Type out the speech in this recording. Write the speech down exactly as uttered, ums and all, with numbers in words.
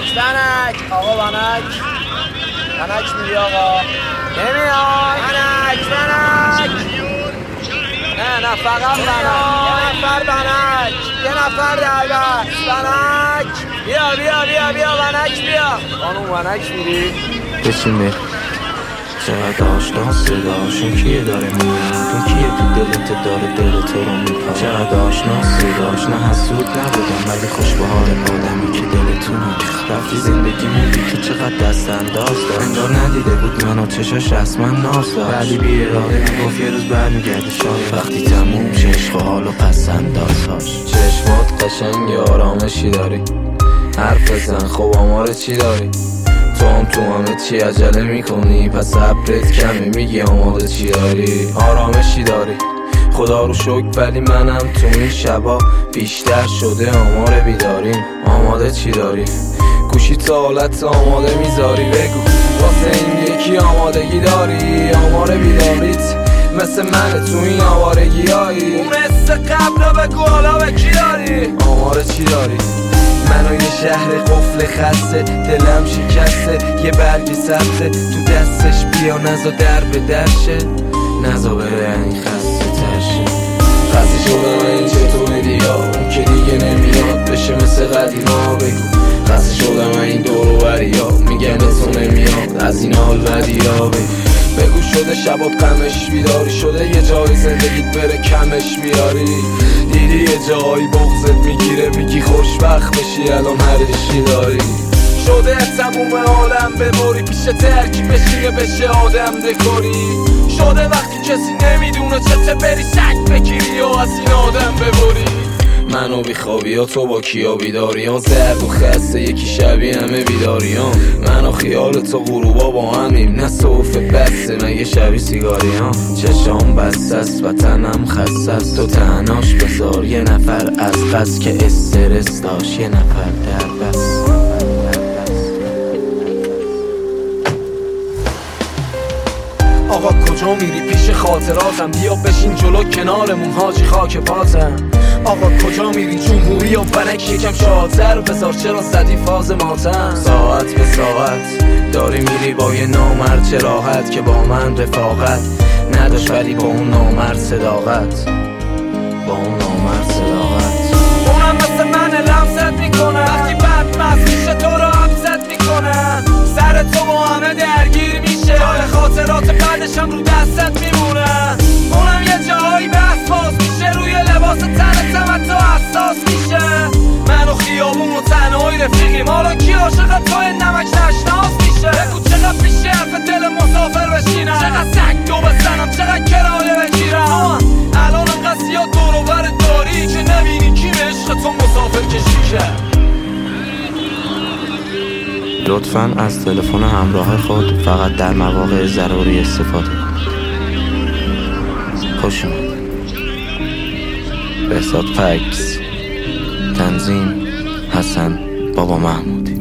ونک آقا ونک ونک میری آقا نمیاد ونک ونک نه نه فقط ونک یه نفر ونک یه نفر در بست ونک بیا بیا بیا بیا ونک بیا خانوم ونک میری بشین میری چقدر آشنا صداشون کیه داره میاد اون کیه تو دلت داره دل تو رو میپا چقدر آشنا صداش نه حسود نبودم ولی خوش به حال آدمی که دلتون رو رفتی زندگیمون بی تو چقدر دست انداز دار انگار ندیده بود منو چشاش رسما ناز داشت ولی بی اراده میگفت یه روز برمیگرده شاید وقتی تموم شه عشق و حال و پس اندازهاش چشمات قشنگ آرامشی داری حرف بزن خب آمار چی داری تو هم تو همه چی عجله میکنی پس صبرت کمی میگی آماده چی داری آرامشی داری خدا رو شکر ولی منم تو این شبا بیشتر شده آمار بیداریم آماده چی داری گوشی تا حالت آماده میذاری بگو واسه این یکی آمادگی داری آمار بیداریت مثل من تو این آوارگی هایی اون حس قبل بگو حالا به کی داری آمار چی داری منو یه شهر قفل خسته دلم شکسته یه برگ سبزه تو دستش بیا نزا در به درشه نزا بره این خسته ترشه خسته شدم این چطوری بیا اون که دیگه نمیاد بشه مثل قدیما بگو خسته شدم این دور و بریا میگن تو نمیاد از این حال بدیا بگو بگو شده شبات غمش بیداری شده یه جایی زندگیت بره کمش بیاری دیدی یه جایی بغضت میگیره میگی خوشبخت بشی الان هرشی داری شده تموم عالم ببری پیش ترکی بشینه بشه آدم دکاری شده وقتی کسی نمیدونه چته بری سگ بگیری و از این آدم ببری منو بیخوابی ها تو با کیا بیداریان زرد و خسته یکی شبیه همه بیداریان منو خیال تو غروبا با همیم نه صوفه بسته مگه شبیه سیگاریان چشام بسته است و تنم خسته است تو تنهاش بذار یه نفر از قصد که استرس داشت یه نفر در بس آقا کجا میری پیش خاطراتم بیا بشین جلو کنارمون حاجی خاک پاتم آقا کجا میری جمهوری و ونک یکم شادتر بذار چرا زدی فاز ماتم ساعت به ساعت داری میری با یه نامرد چه راحت که با من رفاقت نداشت ولی با اون نامرد صداقت با اون نامرد صداقت اونم مثل من لمست میکنه وقتی بد مست میشه تو رو حبست میکنه سر تو با همه درگیر میشه جای خاطرات بعدشم رو دستت میمونه اونم یه جایی بحث باز میشه روی لباس تنتم تو حساس میشه من و خیابون و تنهایی رفیقیم حالا کی عاشق توی نمک نشناس میشه بگو چقدر پیشه حرف دل مسافر بشینم چقدر سگ دو بزنم چقدر کرایه بگیرم الان انقدر زیاد دور و بر داری که نبینی کی به عشق تو مسافر کشی کرد لطفاً از تلفن همراه خود فقط در مواقع ضروری استفاده کنید. خوش اومد. بهزاد فکس تنظیم حسن بابا محمودی.